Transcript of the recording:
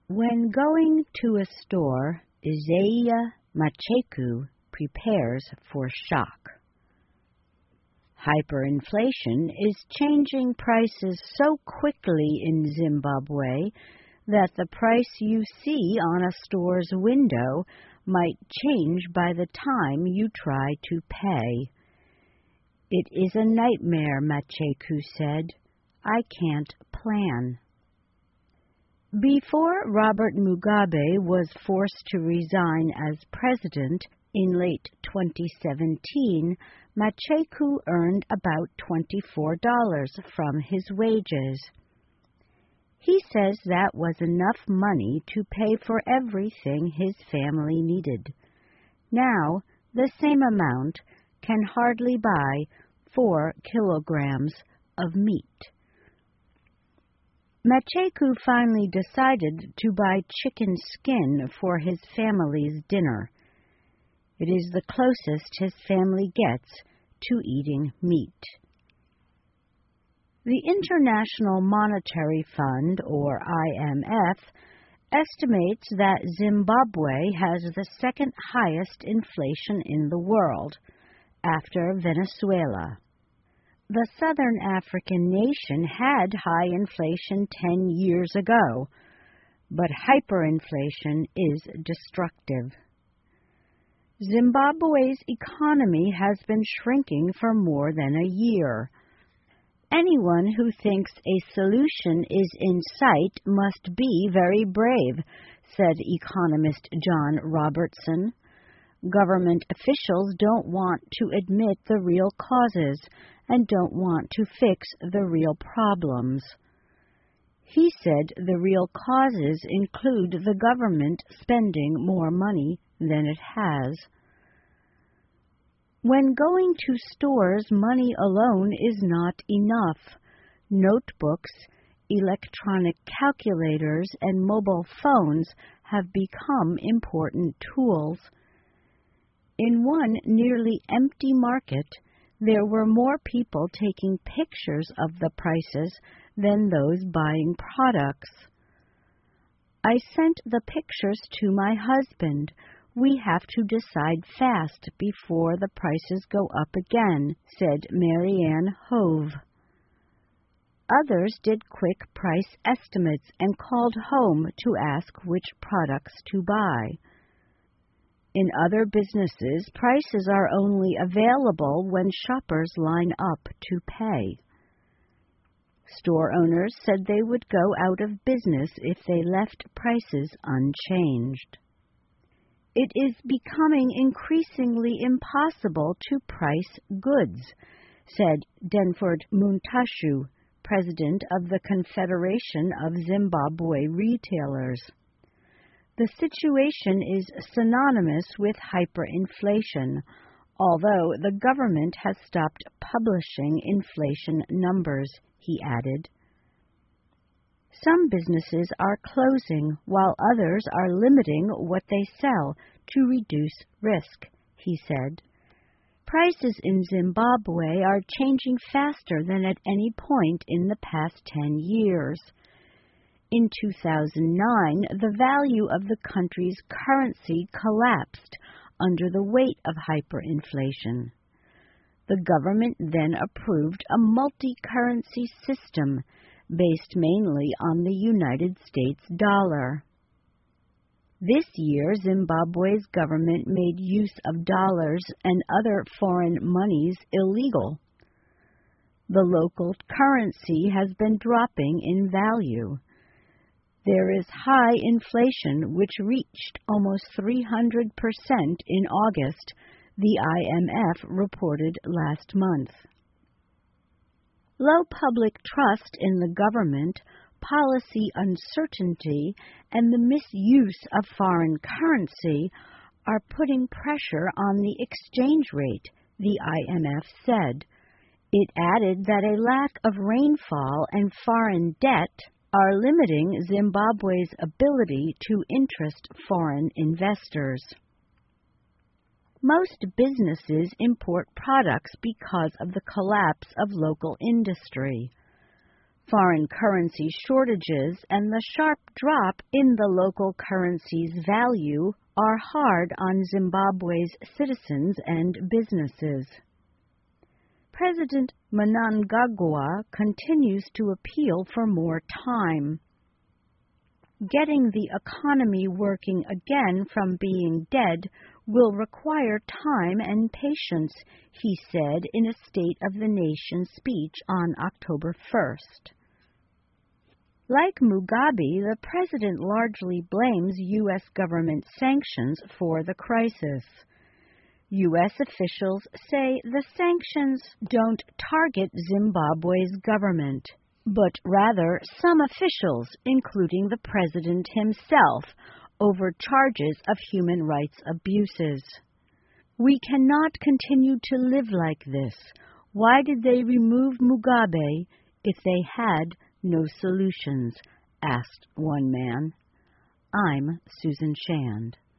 When going to a store, Isaiah Macheku prepares for shock. Hyperinflation is changing prices so quickly in Zimbabwe that the price you see on a store's window might change by the time you try to pay. It is a nightmare, Macheku said. I can't plan. Before Robert Mugabe was forced to resign as president in late 2017, Macheku earned about $24 from his wages. He says that was enough money to pay for everything his family needed. Now, the same amount can hardly buy 4 kilograms of meat. Macheku finally decided to buy chicken skin for his family's dinner. It is the closest his family gets to eating meat. The International Monetary Fund, or IMF, estimates that Zimbabwe has the second highest inflation in the world, after Venezuela. The Southern African nation had high inflation 10 years ago, but hyperinflation is destructive. Zimbabwe's economy has been shrinking for more than a year. Anyone who thinks a solution is in sight must be very brave, said economist John Robertson. Government officials don't want to admit the real causes and don't want to fix the real problems. He said the real causes include the government spending more money than it has. When going to stores, money alone is not enough. Notebooks, electronic calculators, and mobile phones have become important tools. In one nearly empty market, there were more people taking pictures of the prices than those buying products. I sent the pictures to my husband. We have to decide fast before the prices go up again, said Marianne Hove. Others did quick price estimates and called home to ask which products to buy. In other businesses, prices are only available when shoppers line up to pay. Store owners said they would go out of business if they left prices unchanged. It is becoming increasingly impossible to price goods, said Denford Muntashu, president of the Confederation of Zimbabwe Retailers. The situation is synonymous with hyperinflation, although the government has stopped publishing inflation numbers, he added. Some businesses are closing, while others are limiting what they sell to reduce risk, he said. Prices in Zimbabwe are changing faster than at any point in the past 10 years. In 2009, the value of the country's currency collapsed under the weight of hyperinflation. The government then approved a multi-currency system based mainly on the United States dollar. This year, Zimbabwe's government made use of dollars and other foreign monies illegal. The local currency has been dropping in value. There is high inflation, which reached almost 300% in August, the IMF reported last month. Low public trust in the government, policy uncertainty, and the misuse of foreign currency are putting pressure on the exchange rate, the IMF said. It added that a lack of rainfall and foreign debt are limiting Zimbabwe's ability to interest foreign investors. Most businesses import products because of the collapse of local industry. Foreign currency shortages and the sharp drop in the local currency's value are hard on Zimbabwe's citizens and businesses. President Mnangagwa continues to appeal for more time. Getting the economy working again from being dead will require time and patience, he said in a State of the Nation speech on October 1st. Like Mugabe, the president largely blames U.S. government sanctions for the crisis. U.S. officials say the sanctions don't target Zimbabwe's government, but rather some officials, including the president himself, over charges of human rights abuses. We cannot continue to live like this. Why did they remove Mugabe if they had no solutions? Asked one man. I'm Susan Shand.